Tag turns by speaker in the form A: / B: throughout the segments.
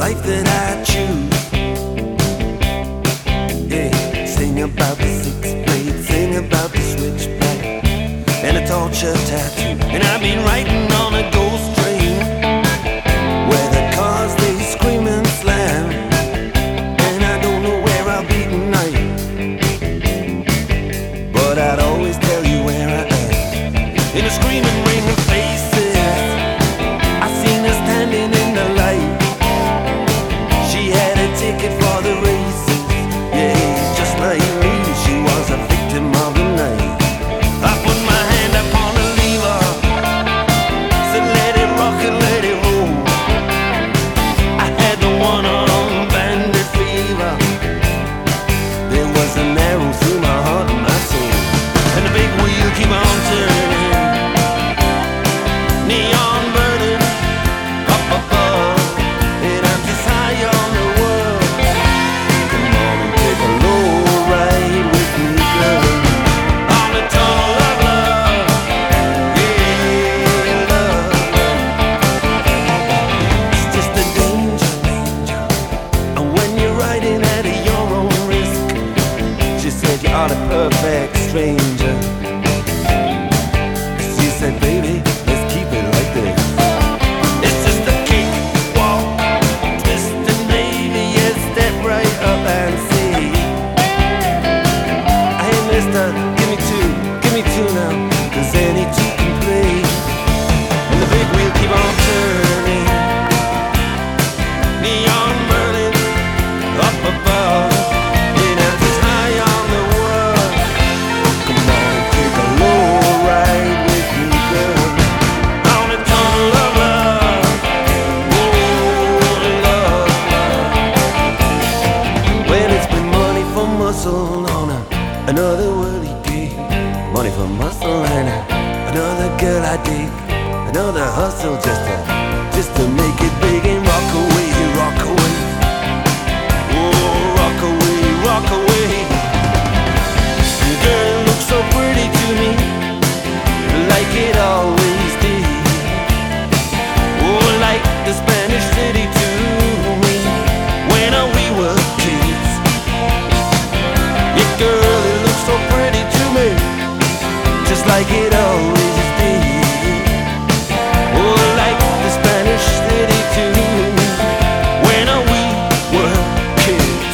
A: life that I choose. Yeah, sing about the six blade, sing about the switchblade and a torture tattoo. And I've been writing on a ghost train where the cars they scream and slam, and I don't know where I'll be tonight, but I'd always tell you where I am. In a screaming ring of faces, I seen her standing in the light. She had a ticket for the races, yeah, just like me, she was a victim of the night. I put my hand upon the lever, said let it rock and let it roll. I had the one-armed bandit fever. There was an arrow through my heart and my soul, and the big wheel keep on turning, neon burning up above, and I'm just high on the world. Come on and take a low ride with me, girl, on the tunnel of love. Yeah, love. It's just a danger, and when you're riding at your own risk, she said you are the perfect stranger. She said, baby, let's keep it like this. It's just a kick, walk, twist, and maybe a step right up and see. Hey mister, give me two now, 'cause any two can play. And the big wheel keep on turning, neon burning up above, and I'm just high on the world. Come on, take a low ride with me, girl, on the tunnel of love. Oh, love. Well, it's been money for muscle on another worldly gig, money for muscle and another girl I dig, another hustle just to make it big and rock away, rock away. Oh, rock away, rock away. Girl, it looks so pretty to me, like it always did. Oh, like the Spanish city to me when we were kids. Yeah, girl, it looks so pretty to me, just like it always did. Oh, like the Spanish city to me when we were kids.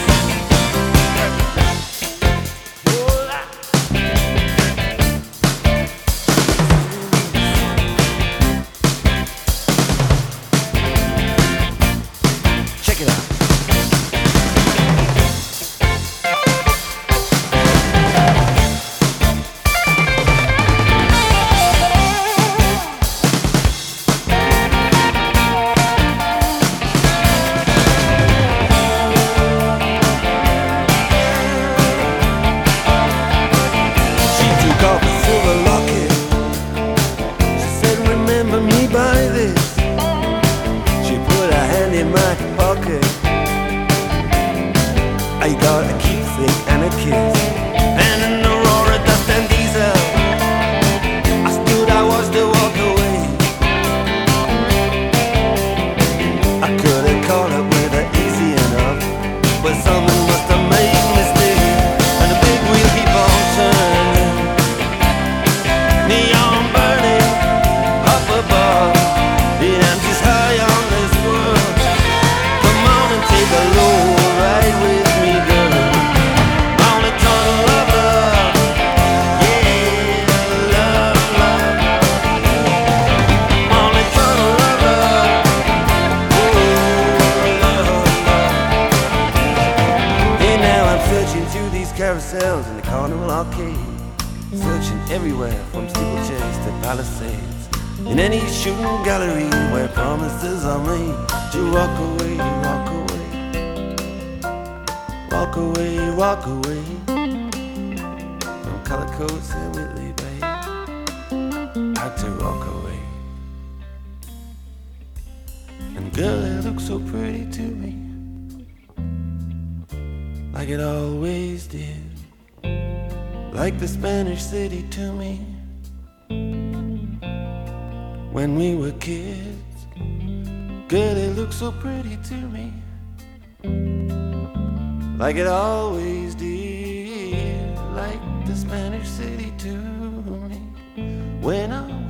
A: Check it out. She took off a silver locket. She said, remember me by this. She put her hand in my pocket. I got a keepsake and a kiss, and an Aurora dust and diesel. I stood, I was to walk away. I could have caught up with her easy enough, but something must have made me stay. And the big wheel keep on turning, neon burning up above, and I'm just high on this world. Come on and take a low ride with me, girl, on the tunnel of love. Yeah, love, love, on the tunnel of love. Oh, love, love. And now I'm searching through these carousels in the Carnival Arcade, searching everywhere from steeplechase to Palisades, in any shooting gallery where promises are made to walk away, rock away, walk away, walk away from color coats and Whitley Bay. Had to rock away. And girl, it looks so pretty to me, like it always did, like the Spanish city to me when we were kids. Girl, it looks so pretty to me, like it always did, like the Spanish city to me. When I'm